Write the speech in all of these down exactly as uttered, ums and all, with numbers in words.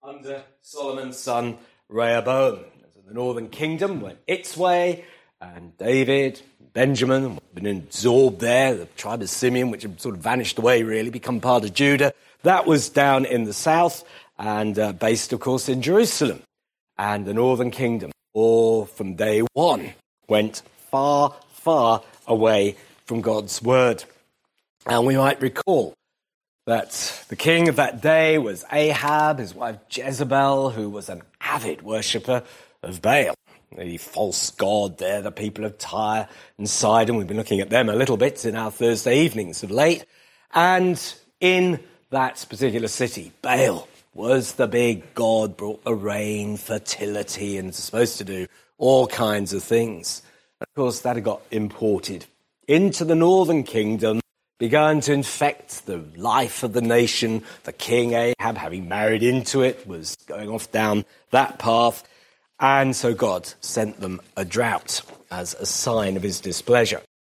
under Solomon's son Rehoboam. The northern kingdom went its way, and David, Benjamin, had been absorbed there, the tribe of Simeon, which had sort of vanished away really, become part of Judah. That was down in the south, and uh, based, of course, in Jerusalem. And the northern kingdom, all from day one, went far, far away from God's word. And we might recall that the king of that day was Ahab, his wife Jezebel, who was an avid worshipper of Baal, the false god there, the people of Tyre and Sidon. We've been looking at them a little bit in our Thursday evenings of late. And in that particular city, Baal was the big god, brought the rain, fertility, and was supposed to do all kinds of things. And of course, that had got imported into the northern kingdom, began to infect the life of the nation. The king Ahab, having married into it, was going off down that path. And so God sent them a drought as a sign of his displeasure.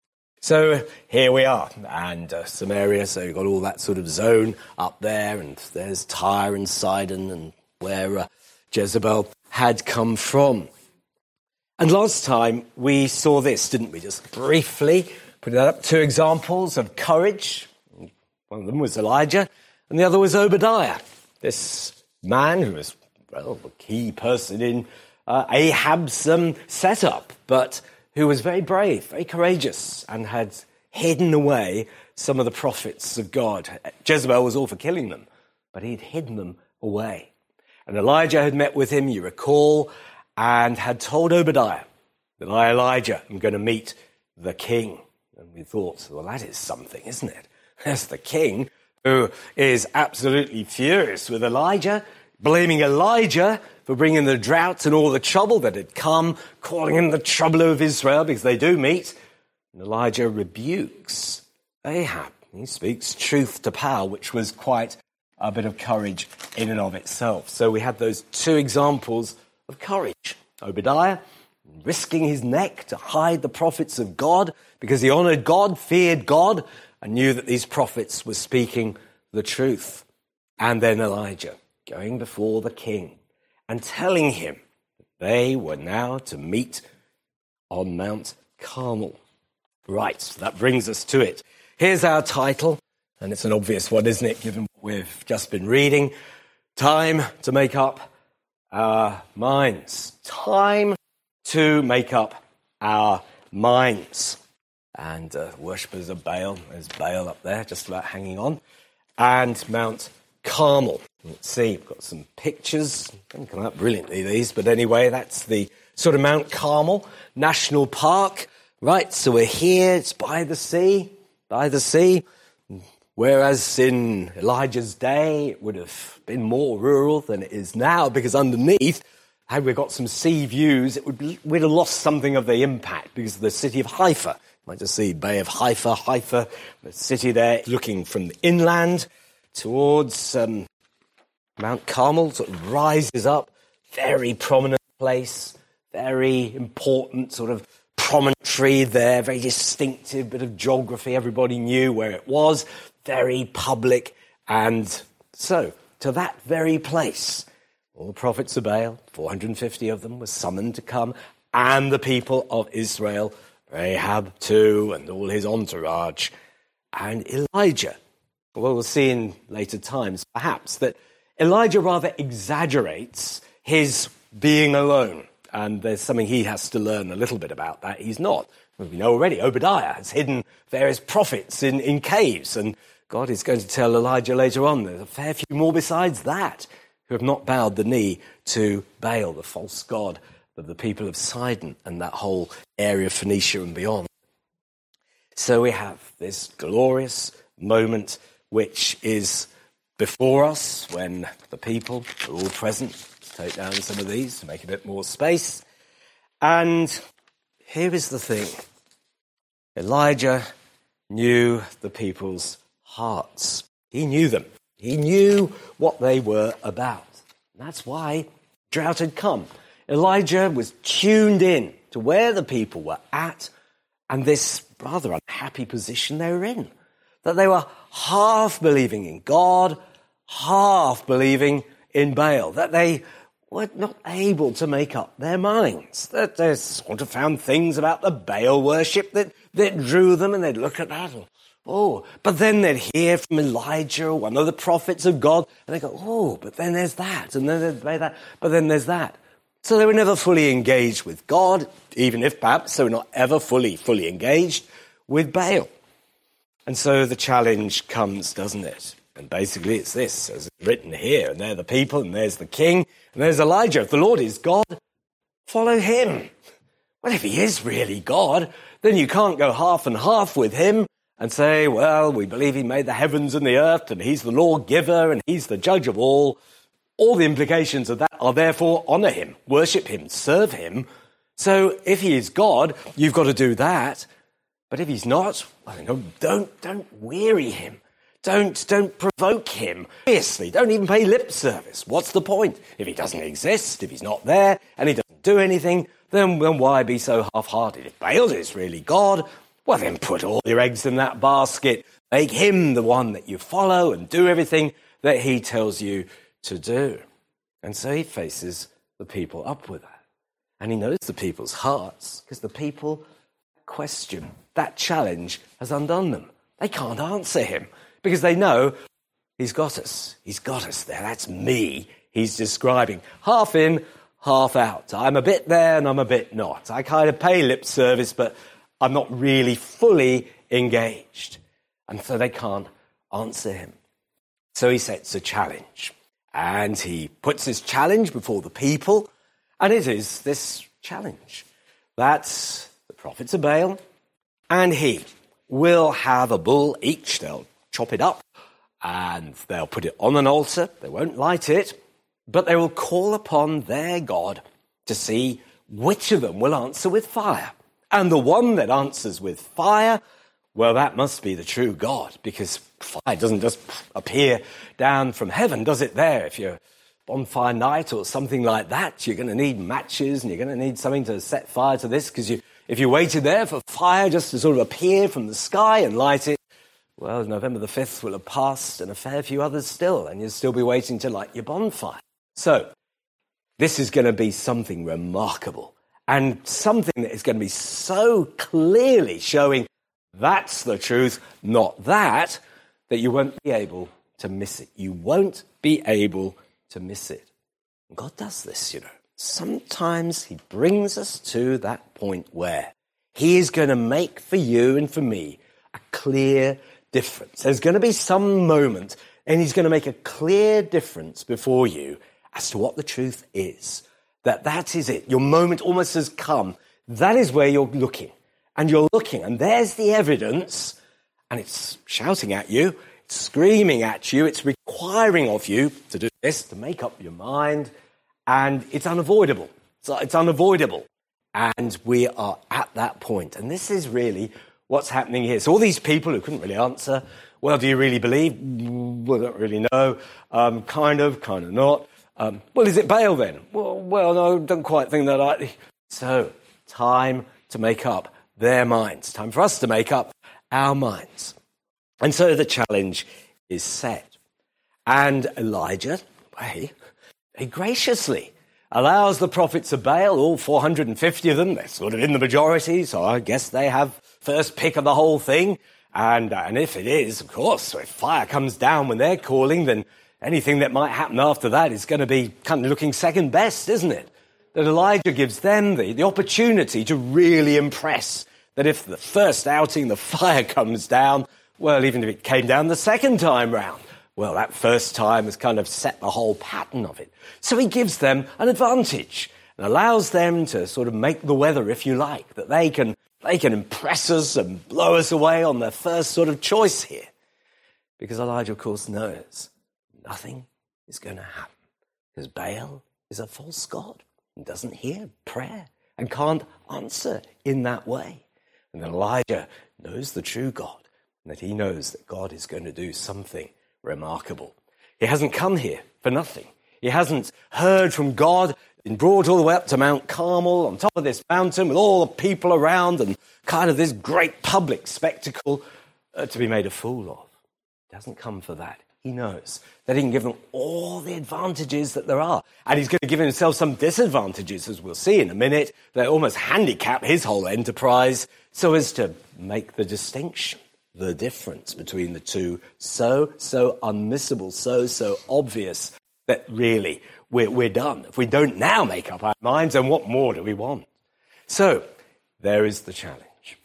So here we are, and uh, Samaria, so you've got all that sort of zone up there, and there's Tyre and Sidon, and where uh, Jezebel had come from. And last time we saw this, didn't we? Just briefly put that up. Two examples of courage. One of them was Elijah, and the other was Obadiah. This man who was, well, the key person in Uh, Ahab's um, setup, but who was very brave, very courageous, and had hidden away some of the prophets of God. Jezebel was all for killing them, but he'd hidden them away. And Elijah had met with him, you recall, and had told Obadiah that I, Elijah, am going to meet the king. And we thought, well, that is something, isn't it? There's the king who is absolutely furious with Elijah, blaming Elijah for bringing the drought and all the trouble that had come, calling him the troubler of Israel, because they do meet. And Elijah rebukes Ahab. He speaks truth to power, which was quite a bit of courage in and of itself. So we had those two examples of courage. Obadiah, risking his neck to hide the prophets of God, because he honored God, feared God, and knew that these prophets were speaking the truth. And then Elijah, going before the king and telling him that they were now to meet on Mount Carmel. Right, so that brings us to it. Here's our title, and it's an obvious one, isn't it, given what we've just been reading. Time to make up our minds. Time to make up our minds. And uh, worshippers of Baal, there's Baal up there, just about hanging on, and Mount Carmel. Let's see, we've got some pictures. Don't come out brilliantly, these, but anyway, that's the sort of Mount Carmel National Park. Right, so we're here, it's by the sea, by the sea. Whereas in Elijah's day, it would have been more rural than it is now, because underneath, had we got some sea views, it would be, we'd have lost something of the impact because of the city of Haifa. You might just see Bay of Haifa, Haifa, the city there, looking from the inland towards Um, Mount Carmel, sort of rises up, very prominent place, very important sort of promontory there, very distinctive bit of geography. Everybody knew where it was, very public. And so, to that very place, all the prophets of Baal, four hundred fifty of them, were summoned to come, and the people of Israel, Ahab too, and all his entourage, and Elijah. Well, we'll see in later times, perhaps, that Elijah rather exaggerates his being alone, and there's something he has to learn a little bit about that. He's not. Well, we know already, Obadiah has hidden various prophets in, in caves, and God is going to tell Elijah later on there's a fair few more besides that who have not bowed the knee to Baal, the false god of the people of Sidon and that whole area of Phoenicia and beyond. So we have this glorious moment which is before us when the people are all present. Let's take down some of these to make a bit more space. And here is the thing. Elijah knew the people's hearts. He knew them. He knew what they were about. And that's why drought had come. Elijah was tuned in to where the people were at and this rather unhappy position they were in. That they were half believing in God, half believing in Baal, that they were not able to make up their minds, that they sort of found things about the Baal worship that, that drew them, and they'd look at that and, oh, but then they'd hear from Elijah, one of the prophets of God, and they go, oh, but then there's that, and then there's that, but then there's that. So they were never fully engaged with God, even if perhaps they were not ever fully, fully engaged with Baal. And so the challenge comes, doesn't it? And basically it's this, as it's written here, and they're the people, and there's the king, and there's Elijah. If the Lord is God, follow him. Well, if he is really God, then you can't go half and half with him and say, well, we believe he made the heavens and the earth, and he's the lawgiver, and he's the judge of all. All the implications of that are therefore honour him, worship him, serve him. So if he is God, you've got to do that. But if he's not, well, no, don't, don't weary him. Don't, don't provoke him. Seriously, don't even pay lip service. What's the point? If he doesn't exist, if he's not there, and he doesn't do anything, then, then why be so half-hearted? If Baal is really God, well, then put all your eggs in that basket. Make him the one that you follow and do everything that he tells you to do. And so he faces the people up with that. And he knows the people's hearts, because the people question, that challenge has undone them. They can't answer him because they know he's got us. He's got us there. That's me. He's describing half in, half out. I'm a bit there and I'm a bit not. I kind of pay lip service, but I'm not really fully engaged. And so they can't answer him. So he sets a challenge. And he puts this challenge before the people. And it is this challenge that the prophets of Baal and he will have a bull each. They'll chop it up and they'll put it on an altar. They won't light it, but they will call upon their God to see which of them will answer with fire. And the one that answers with fire, well, that must be the true God, because fire doesn't just appear down from heaven, does it there? If you're bonfire night or something like that, you're going to need matches and you're going to need something to set fire to this, because you, if you waited there for fire just to sort of appear from the sky and light it, well, November the fifth will have passed and a fair few others still, and you'll still be waiting to light your bonfire. So this is going to be something remarkable and something that is going to be so clearly showing that's the truth, not that, that you won't be able to miss it. You won't be able to miss it. God does this, you know. Sometimes he brings us to that point where he is going to make for you and for me a clear difference. There's going to be some moment and he's going to make a clear difference before you as to what the truth is. That that is it. Your moment almost has come. That is where you're looking. And you're looking, and there's the evidence, and it's shouting at you, it's screaming at you, it's requiring of you to do this, to make up your mind, and it's unavoidable. So it's unavoidable. And we are at that point. And this is really what's happening here. So all these people who couldn't really answer, well, do you really believe? Well, I don't really know. Um, kind of, kind of not. Um, well, is it Baal then? Well, well, no, don't quite think that I... So, time to make up their minds. Time for us to make up our minds. And so the challenge is set. And Elijah, he, he graciously allows the prophets of Baal, all four hundred fifty of them, they're sort of in the majority, so I guess they have first pick of the whole thing. And, and if it is, of course, if fire comes down when they're calling, then anything that might happen after that is going to be kind of looking second best, isn't it? That Elijah gives them the, the opportunity to really impress. That if the first outing, the fire comes down, well, even if it came down the second time round, well, that first time has kind of set the whole pattern of it. So he gives them an advantage and allows them to sort of make the weather, if you like, that they can, they can impress us and blow us away on their first sort of choice here. Because Elijah, of course, knows nothing is going to happen. Because Baal is a false god. And doesn't hear prayer and can't answer in that way. And then Elijah knows the true God, and that he knows that God is going to do something remarkable. He hasn't come here for nothing. He hasn't heard from God, been brought all the way up to Mount Carmel on top of this mountain with all the people around and kind of this great public spectacle uh, to be made a fool of. He hasn't come for that. he knows that he can give them all the advantages that there are. And he's going to give himself some disadvantages, as we'll see in a minute, that almost handicap his whole enterprise so as to make the distinction, the difference between the two so, so unmissable, so, so obvious that really we're, we're done. If we don't now make up our minds, then what more do we want? So there is the challenge.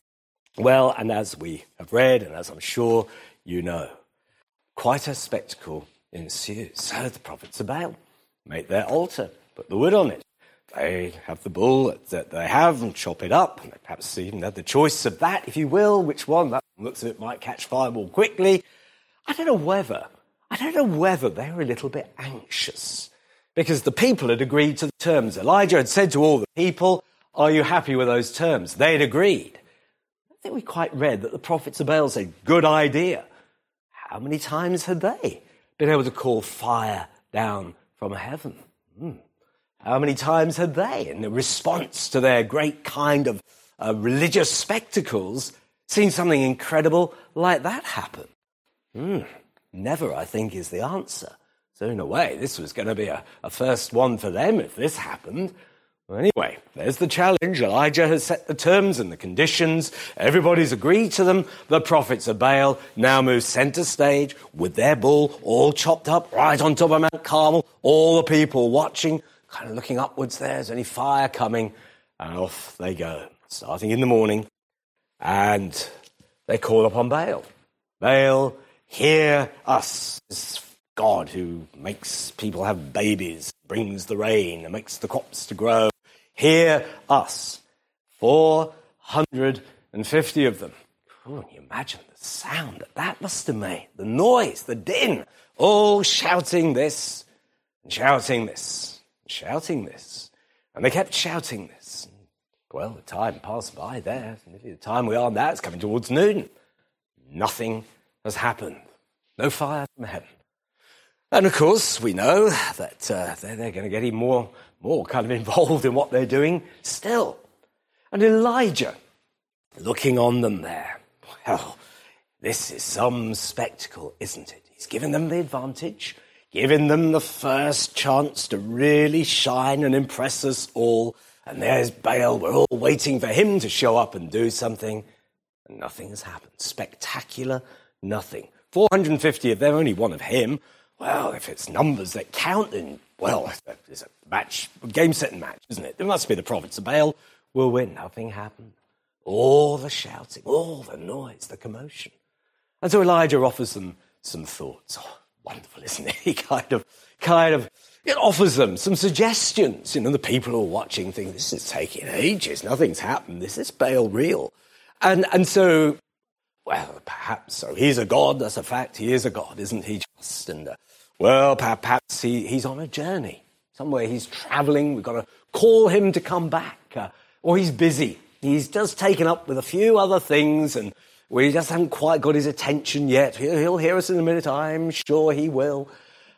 Well, and as we have read, and as I'm sure you know, quite a spectacle ensues. So the prophets of Baal make their altar, put the wood on it. They have the bull that they have and chop it up. And they perhaps even have the choice of that, if you will. Which one? That looks as if it might catch fire more quickly. I don't know whether, I don't know whether they were a little bit anxious because the people had agreed to the terms. Elijah had said to all the people, are you happy with those terms? They had agreed. I think we quite read that the prophets of Baal said, good idea. How many times had they been able to call fire down from heaven? Hmm. How many times had they, in response to their great kind of uh, religious spectacles, seen something incredible like that happen? Hmm. Never, I think, is the answer. So in a way, this was going to be a, a first one for them if this happened. Well, anyway, there's the challenge. Elijah has set the terms and the conditions. Everybody's agreed to them. The prophets of Baal now move center stage with their bull all chopped up right on top of Mount Carmel. All the people watching, kind of looking upwards there. Is any fire coming? And off they go, starting in the morning. And they call upon Baal. Baal, hear us. This God who makes people have babies, brings the rain and makes the crops to grow. Hear us. four hundred fifty of them. Oh, can you imagine the sound that that must have made? The noise, the din, all shouting this and shouting this and shouting this. And they kept shouting this. Well, the time passed by there. The time we are now, it's coming towards noon. Nothing has happened. No fire from heaven. And of course, we know that uh, they're, they're going to get even more, more kind of involved in what they're doing still. And Elijah, looking on them there, well, this is some spectacle, isn't it? He's given them the advantage, giving them the first chance to really shine and impress us all. And there's Baal. We're all waiting for him to show up and do something. And nothing has happened. Spectacular nothing. four hundred fifty of them, only one of him. Well, if it's numbers that count, then, well, it's a match, a game-setting match, isn't it? It must be the prophets of Baal will win. Nothing happened. All the shouting, all the noise, the commotion. And so Elijah offers them some thoughts. Oh, wonderful, isn't it? He kind of, kind of, it offers them some suggestions. You know, the people who are watching think, this is taking ages. Nothing's happened. This is Baal real. And, and so, well, perhaps so. He's a god, that's a fact. He is a god, isn't he? Just and uh, well, perhaps he, he's on a journey. Somewhere he's traveling. We've got to call him to come back. Uh, or he's busy. He's just taken up with a few other things and we just haven't quite got his attention yet. He'll, he'll hear us in a minute. I'm sure he will.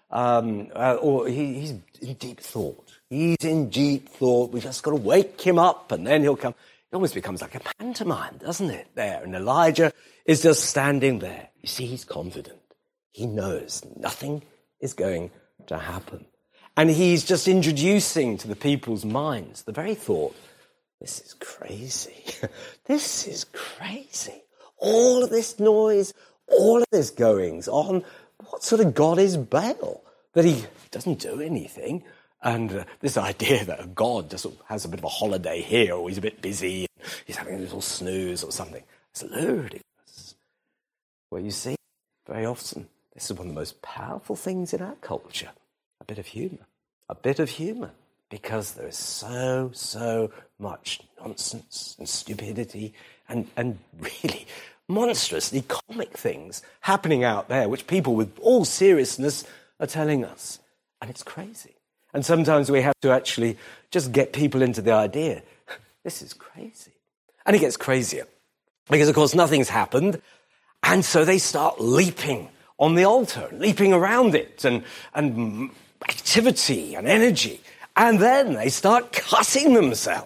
Um, uh, or he, he's in deep thought. He's in deep thought. We've just got to wake him up and then he'll come. It almost becomes like a pantomime, doesn't it, there? And Elijah is just standing there. You see, he's confident. He knows nothing is going to happen. And he's just introducing to the people's minds the very thought, this is crazy. This is crazy. All of this noise, all of this goings on. What sort of God is Baal? That he doesn't do anything. And uh, this idea that a God just has a bit of a holiday here, or he's a bit busy, he's having a little snooze or something. It's ludicrous. Well, you see, very often, this is one of the most powerful things in our culture. A bit of humour. A bit of humour. Because there is so, so much nonsense and stupidity and, and really monstrously comic things happening out there, which people with all seriousness are telling us. And it's crazy. And sometimes we have to actually just get people into the idea, this is crazy. And it gets crazier. Because, of course, nothing's happened. And so they start leaping on the altar, leaping around it, and, and activity and energy. And then they start cutting themselves.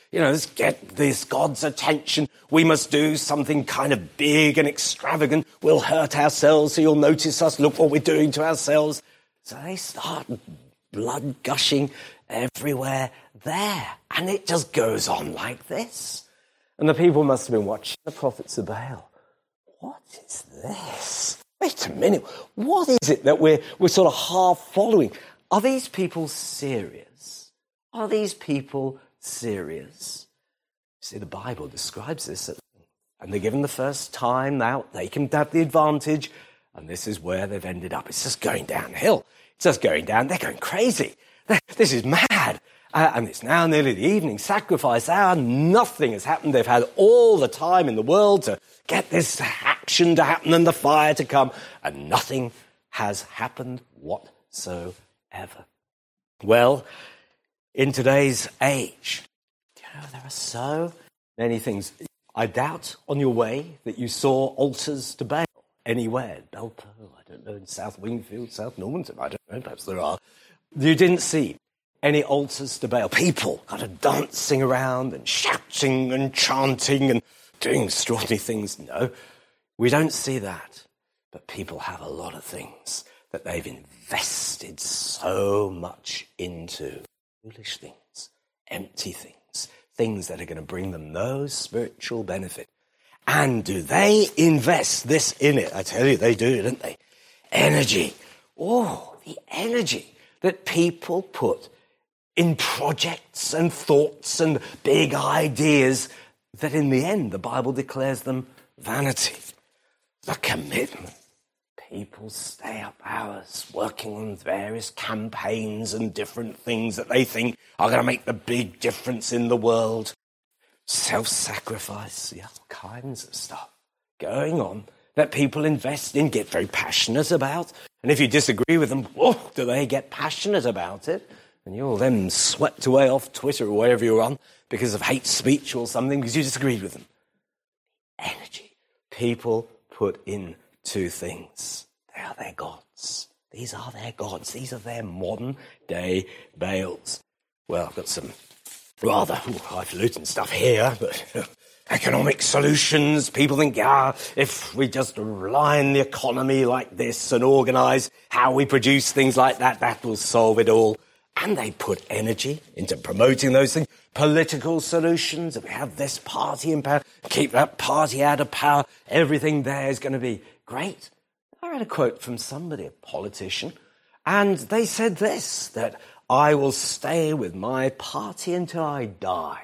You know, let's get this God's attention. We must do something kind of big and extravagant. We'll hurt ourselves, so you'll notice us. Look what we're doing to ourselves. So they start blood gushing everywhere there. And it just goes on like this. And the people must have been watching the prophets of Baal. What is this? Wait a minute. What is it that we're, we're sort of half following? Are these people serious? Are these people serious? See, the Bible describes this, and they're given the first time out, they can have the advantage, and this is where they've ended up. It's just going downhill. It's just going down. They're going crazy. This is mad. Uh, and it's now nearly the evening sacrifice hour. Nothing has happened. They've had all the time in the world to get this action to happen and the fire to come, and nothing has happened whatsoever. Well, in today's age, you know, there are so many things. I doubt on your way that you saw altars to Baal anywhere. Belpo, I don't know, in South Wingfield, South Normanton, I don't know, perhaps there are. You didn't see any altars to Baal. People kind of dancing around and shouting and chanting and doing extraordinary things. No, we don't see that. But people have a lot of things that they've invested so much into. Foolish things, empty things, things that are going to bring them no spiritual benefit. And do they invest this in it? I tell you, they do, don't they? Energy. Oh, the energy that people put in projects and thoughts and big ideas that in the end the Bible declares them vanity. The commitment. People stay up hours working on various campaigns and different things that they think are going to make the big difference in the world. Self-sacrifice, yeah, all kinds of stuff going on that people invest in, get very passionate about. And if you disagree with them, oh, do they get passionate about it? And you're then swept away off Twitter or wherever you're on because of hate speech or something because you disagreed with them. Energy people put into things. They are their gods. These are their gods. These are their modern day Baals. Well, I've got some rather highfalutin stuff here, but economic solutions. People think, ah, if we just align the economy like this and organise how we produce things like that, that will solve it all. And they put energy into promoting those things. Political solutions. If we have this party in power, keep that party out of power, everything there is going to be great. I read a quote from somebody, a politician, and they said this, that I will stay with my party until I die.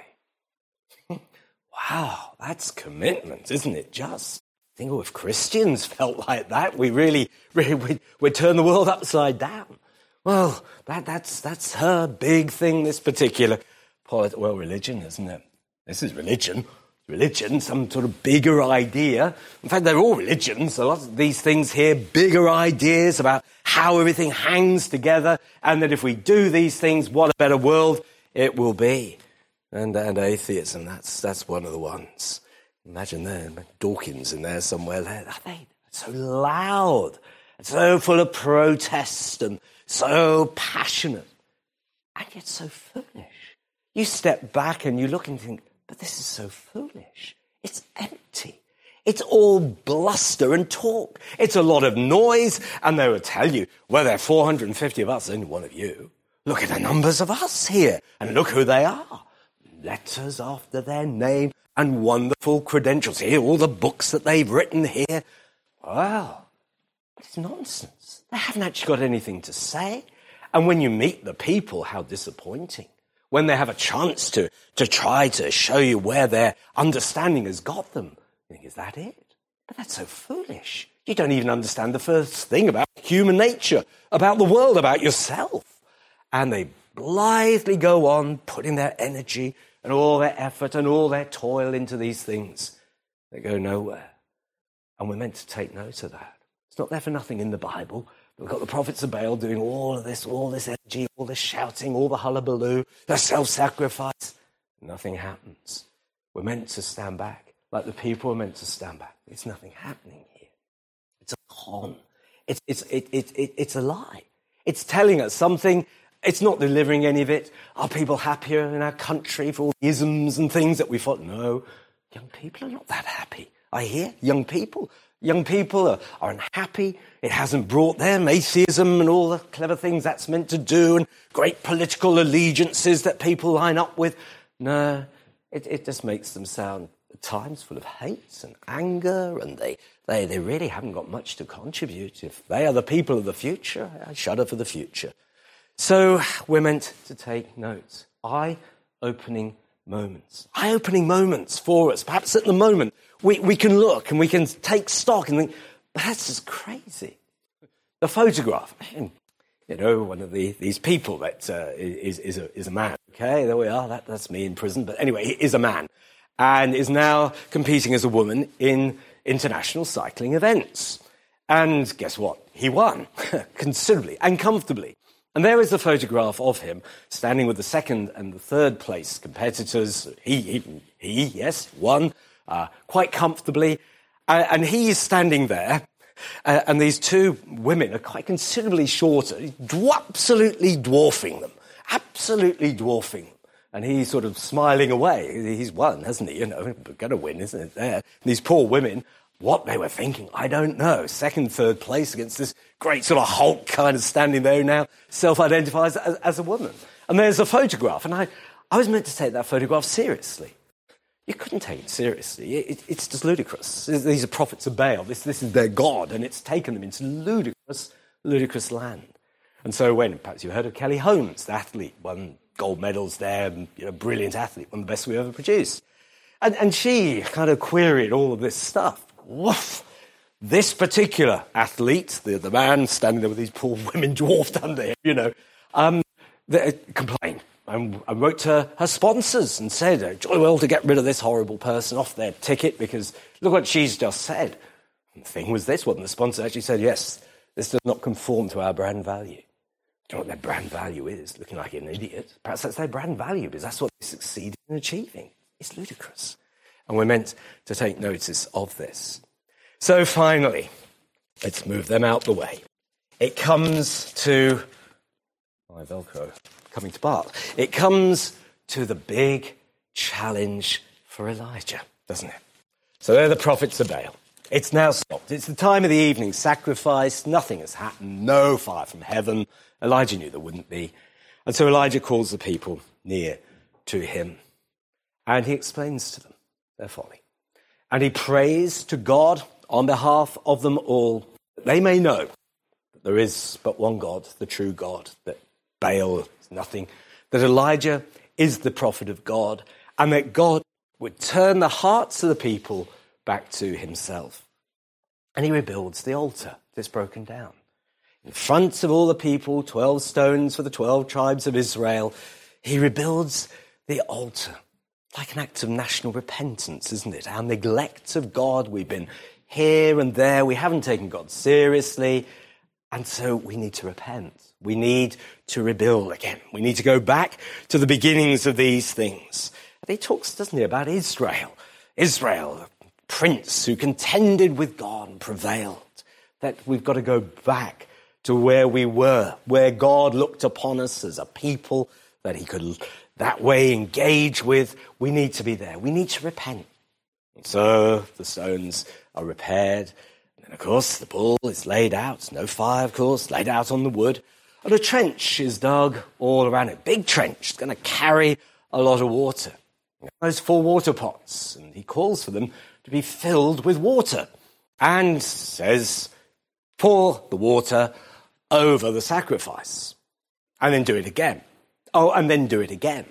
Wow, that's commitment, isn't it? Just think, oh, if Christians felt like that, we really, really would we'd turn the world upside down. Well, that, that's that's her big thing, this particular polit- well, religion, isn't it? This is religion. Religion, some sort of bigger idea. In fact, they're all religions. A lot of these things here, bigger ideas about how everything hangs together, and that if we do these things, what a better world it will be. And, and atheism, that's that's one of the ones. Imagine there, Dawkins in there somewhere. There, are they so loud, so full of protest and so passionate, and yet so foolish. You step back and you look and think, but this is so foolish. It's empty. It's all bluster and talk. It's a lot of noise, and they will tell you, well, there are four hundred fifty of us, only one of you. Look at the numbers of us here, and look who they are. Letters after their name and wonderful credentials. Here, all the books that they've written here. Wow, it's nonsense. They haven't actually got anything to say. And when you meet the people, how disappointing. When they have a chance to, to try to show you where their understanding has got them, you think, is that it? But that's so foolish. You don't even understand the first thing about human nature, about the world, about yourself. And they blithely go on putting their energy and all their effort and all their toil into these things. They go nowhere. And we're meant to take note of that. It's not there for nothing in the Bible. We've got the prophets of Baal doing all of this, all this energy, all this shouting, all the hullabaloo, the self-sacrifice. Nothing happens. We're meant to stand back, like the people are meant to stand back. There's nothing happening here. It's a con. It's, it's, it, it, it, it's a lie. It's telling us something It's not delivering any of it. Are people happier in our country for all the isms and things that we thought? No, young people are not that happy. I hear young people. Young people are, are unhappy. It hasn't brought them atheism and all the clever things that's meant to do and great political allegiances that people line up with. No, it, it just makes them sound at times full of hate and anger, and they, they, they really haven't got much to contribute. If they are the people of the future, I shudder for the future. So we're meant to take notes. Eye-opening moments. Eye-opening moments for us. Perhaps at the moment we, we can look and we can take stock and think, but that's just crazy. The photograph. You know, one of the, these people that uh, is, is, a, is a man. Okay, there we are. That, that's me in prison. But anyway, he is a man and is now competing as a woman in international cycling events. And guess what? He won considerably and comfortably. And there is the photograph of him standing with the second and the third place competitors. He, he, he yes, won uh, quite comfortably. Uh, and he is standing there. Uh, and these two women are quite considerably shorter, dw- absolutely dwarfing them, absolutely dwarfing them. And he's sort of smiling away. He's won, hasn't he? You know, we're going to win, isn't it? There. And these poor women, what they were thinking, I don't know. Second, third place against this great sort of Hulk kind of standing there who now self-identifies as, as a woman. And there's a photograph. And I, I was meant to take that photograph seriously. You couldn't take it seriously. It, it, it's just ludicrous. These are prophets of Baal. This, this is their god, and it's taken them into ludicrous, ludicrous land. And so when, perhaps you've heard of Kelly Holmes, the athlete, won gold medals there, and, you know, brilliant athlete, one of the best we ever produced. And, and she kind of queried all of this stuff. Woof! This particular athlete, the, the man standing there with these poor women dwarfed under him, you know, um, they complained. And I wrote to her sponsors and said, jolly well to get rid of this horrible person off their ticket because look what she's just said. And the thing was this one, the sponsor actually said, yes, this does not conform to our brand value. Do you know what their brand value is? Looking like an idiot. Perhaps that's their brand value because that's what they succeeded in achieving. It's ludicrous. And we're meant to take notice of this. So finally, let's move them out the way. It comes to my Velcro. Coming to part. It comes to the big challenge for Elijah, doesn't it? So they're the prophets of Baal. It's now stopped. It's the time of the evening sacrifice. Nothing has happened. No fire from heaven. Elijah knew there wouldn't be. And so Elijah calls the people near to him. And he explains to them their folly. And he prays to God on behalf of them all, that they may know that there is but one God, the true God, that Baal is nothing, that Elijah is the prophet of God, and that God would turn the hearts of the people back to himself. And he rebuilds the altar that's broken down. In front of all the people, twelve stones for the twelve tribes of Israel, he rebuilds the altar. Like an act of national repentance, isn't it? Our neglect of God, we've been here and there, we haven't taken God seriously, and so we need to repent. We need to rebuild again. We need to go back to the beginnings of these things. And he talks, doesn't he, about Israel. Israel, the prince who contended with God and prevailed. That we've got to go back to where we were, where God looked upon us as a people that he could that way engage with. We need to be there. We need to repent. And so the stones are repaired. And then, of course, the bull is laid out. No fire, of course, laid out on the wood. And a trench is dug all around it. Big trench. It's going to carry a lot of water. Those four water pots. And he calls for them to be filled with water. And says, pour the water over the sacrifice. And then do it again. Oh, and then do it again.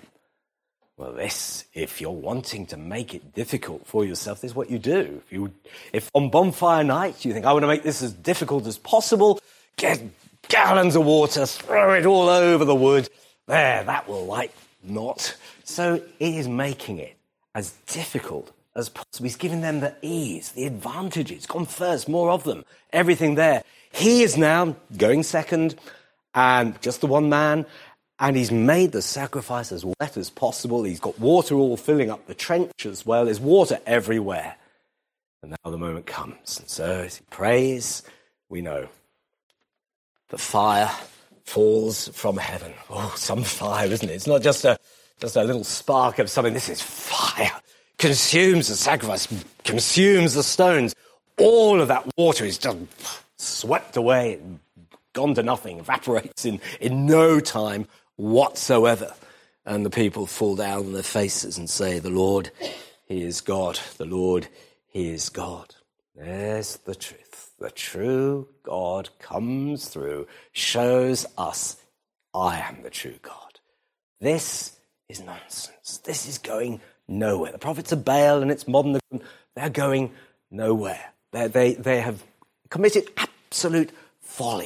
Well, this, if you're wanting to make it difficult for yourself, this is what you do. If, you, if on bonfire night you think, I want to make this as difficult as possible, get gallons of water, throw it all over the wood. There, that will light not. So it is making it as difficult as possible. He's giving them the ease, the advantages. Gone first, more of them, everything there. He is now going second, and just the one man, and he's made the sacrifice as wet as possible. He's got water all filling up the trench as well. There's water everywhere. And now the moment comes. And so as he prays, we know the fire falls from heaven. Oh, some fire, isn't it? It's not just a just a little spark of something. This is fire. Consumes the sacrifice, consumes the stones. All of that water is just swept away, gone to nothing, evaporates in, in no time whatsoever. And the people fall down on their faces and say, the Lord, he is God. The Lord, he is God. There's the truth. The true God comes through, shows us, I am the true God. This is nonsense. This is going nowhere. The prophets of Baal and its modern, they're going nowhere. They, they, they have committed absolute folly.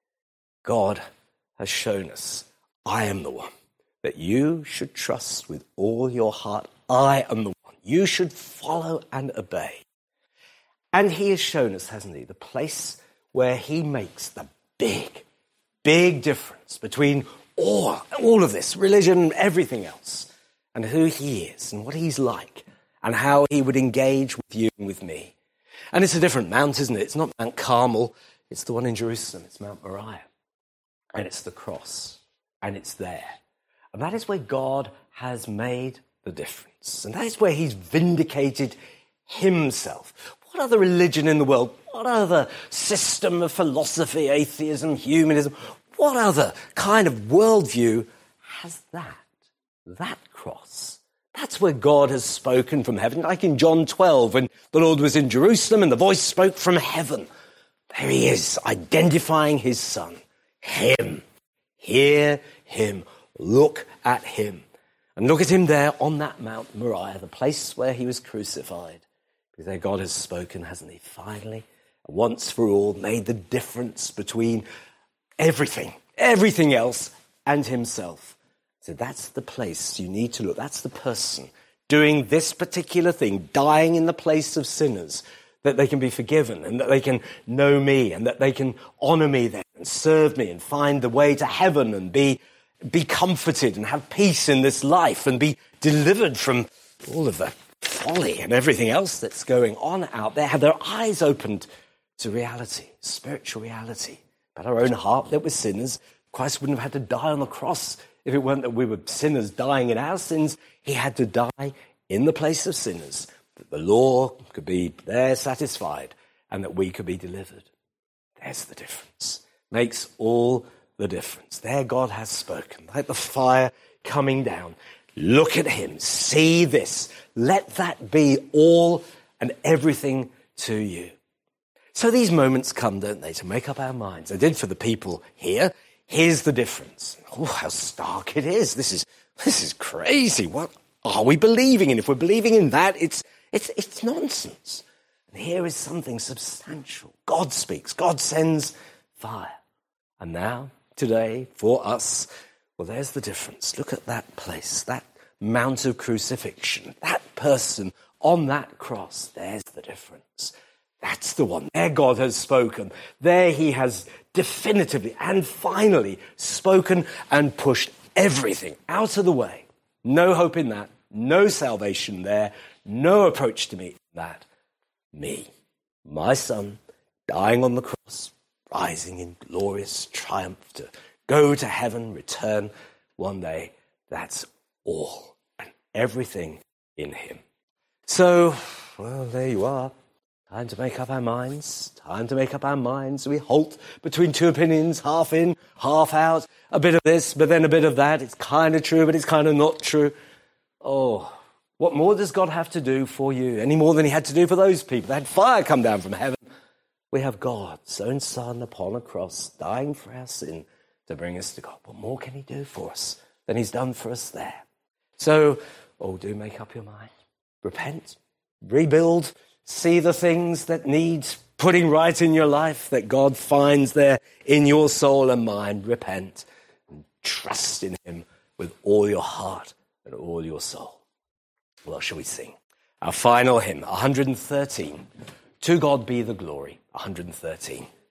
God has shown us, I am the one that you should trust with all your heart. I am the one you should follow and obey. And he has shown us, hasn't he, the place where he makes the big, big difference between all, all of this, religion, everything else, and who he is and what he's like and how he would engage with you and with me. And it's a different mount, isn't it? It's not Mount Carmel. It's the one in Jerusalem. It's Mount Moriah. And it's the cross. And it's there. And that is where God has made the difference. And that is where he's vindicated himself. What other religion in the world, what other system of philosophy, atheism, humanism, what other kind of worldview has that? That cross. That's where God has spoken from heaven, like in John twelve, when the Lord was in Jerusalem and the voice spoke from heaven. There he is, identifying his son. Him. Hear him. Look at him. And look at him there on that Mount Moriah, the place where he was crucified. Because there God has spoken, hasn't he? Finally, once for all, made the difference between everything, everything else, and himself. So that's the place you need to look. That's the person doing this particular thing, dying in the place of sinners, that they can be forgiven and that they can know me and that they can honor me then and serve me and find the way to heaven and be, be comforted and have peace in this life and be delivered from all of the folly and everything else that's going on out there. Have their eyes opened to reality, spiritual reality. But our own heart that we're sinners, Christ wouldn't have had to die on the cross if it weren't that we were sinners dying in our sins. He had to die in the place of sinners, that the law could be there satisfied and that we could be delivered. There's the difference. Makes all the difference. There God has spoken, like the fire coming down. Look at him. See this. Let that be all and everything to you. So these moments come, don't they, to make up our minds. They did for the people here. Here's the difference. Oh, how stark it is. This is this is crazy. What are we believing in? If we're believing in that, it's it's it's nonsense. And here is something substantial. God speaks. God sends fire. And now, today, for us, well, there's the difference. Look at that place, that Mount of Crucifixion, that person on that cross. There's the difference. That's the one. There God has spoken. There he has definitively and finally spoken and pushed everything out of the way. No hope in that. No salvation there. No approach to meet that. Me, my son, dying on the cross, rising in glorious triumph to go to heaven, return one day. That's all and everything in him. So, well, there you are. Time to make up our minds. Time to make up our minds. We halt between two opinions, half in, half out. A bit of this, but then a bit of that. It's kind of true, but it's kind of not true. Oh, what more does God have to do for you? Any more than he had to do for those people? They had fire come down from heaven. We have God's own Son upon a cross, dying for our sin to bring us to God. What more can he do for us than he's done for us there? So, oh, do make up your mind. Repent, rebuild, see the things that need putting right in your life that God finds there in your soul and mind. Repent and trust in him with all your heart and all your soul. Well, shall we sing? Our final hymn, one hundred thirteen. To God be the glory, one hundred thirteen.